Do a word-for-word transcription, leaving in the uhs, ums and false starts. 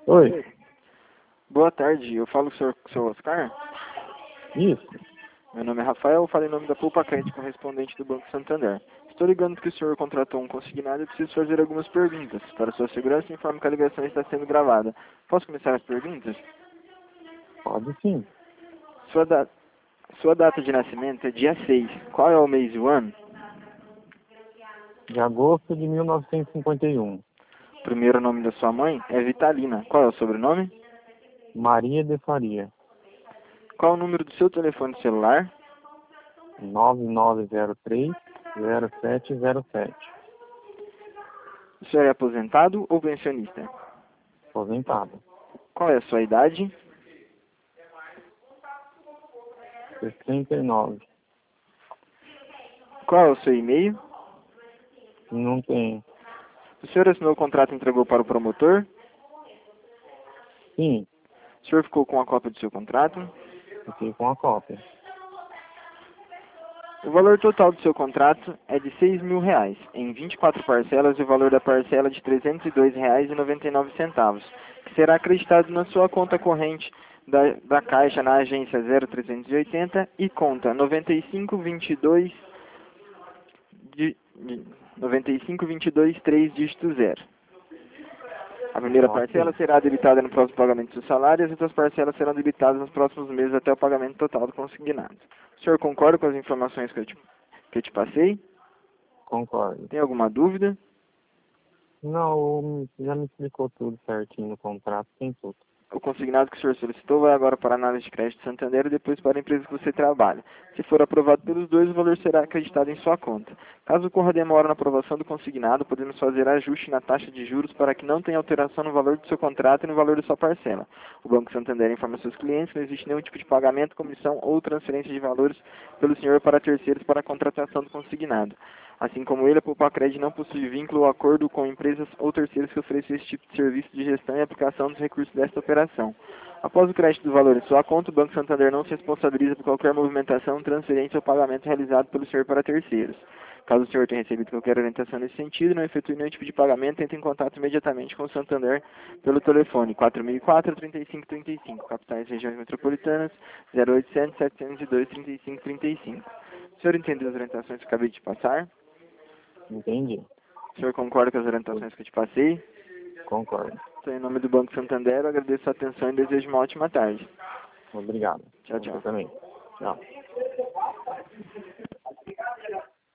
Oi, Boa tarde, eu falo com o senhor, com o senhor Oscar. isso. Meu nome é Rafael, eu falo em nome da Poupa Crédito, correspondente do Banco Santander. Estou ligando porque o senhor contratou um consignado e preciso fazer algumas perguntas. Para sua segurança, informo que a ligação está sendo gravada. Posso começar as perguntas? Pode sim. Sua, da... sua data de nascimento é dia seis. Qual é o mês e o ano? De agosto de mil novecentos e cinquenta e um. O primeiro nome da sua mãe é Vitalina. Qual é o sobrenome? Maria de Faria. Qual é o número do seu telefone celular? nove nove zero três zero sete zero sete. O senhor é aposentado ou pensionista? Aposentado. Qual é a sua idade? sessenta e nove. Qual é o seu e-mail? Não tem. O senhor assinou o contrato e entregou para o promotor? Sim, O senhor ficou com a cópia do seu contrato? fiquei com a cópia. O valor total do seu contrato é de seis mil reais, em vinte e quatro parcelas, e o valor da parcela é de trezentos e dois reais e noventa e nove centavos, que será acreditado na sua conta corrente da, da Caixa na agência zero trezentos e oitenta e conta noventa e cinco vinte e dois de, de, noventa e cinco vinte e dois três dígito zero. A primeira Ok. parcela será debitada no próximo pagamento do seu salário e as outras parcelas serão debitadas nos próximos meses até o pagamento total do consignado. O senhor concorda com as informações que eu te, que eu te passei? Concordo. Tem alguma dúvida? Não, já me explicou tudo certinho no contrato, tem tudo. O consignado que o senhor solicitou vai agora para a análise de crédito Santander e depois para a empresa que você trabalha. Se for aprovado pelos dois, o valor será acreditado em sua conta. Caso ocorra demora na aprovação do consignado, podemos fazer ajuste na taxa de juros para que não tenha alteração no valor do seu contrato e no valor da sua parcela. O Banco Santander informa seus clientes que não existe nenhum tipo de pagamento, comissão ou transferência de valores pelo senhor para terceiros para a contratação do consignado. Assim como ele, a Poupa Crédito não possui vínculo ou acordo com empresas ou terceiros que ofereçam esse tipo de serviço de gestão e aplicação dos recursos desta operação. Após o crédito do valor em sua conta, o Banco Santander não se responsabiliza por qualquer movimentação, transferência ou pagamento realizado pelo senhor para terceiros. Caso o senhor tenha recebido qualquer orientação nesse sentido e não efetue nenhum tipo de pagamento, entre em contato imediatamente com o Santander pelo telefone quatro mil e quatro, trinta e cinco trinta e cinco, capitais e regiões metropolitanas zero oitocentos, setecentos e dois, trinta e cinco trinta e cinco. O senhor entendeu as orientações que eu acabei de passar? Entendi. O senhor concorda com as orientações que eu te passei? Concordo. Então, em nome do Banco Santander, eu agradeço a atenção e desejo uma ótima tarde. Obrigado. Tchau, Você tchau. também. Tchau.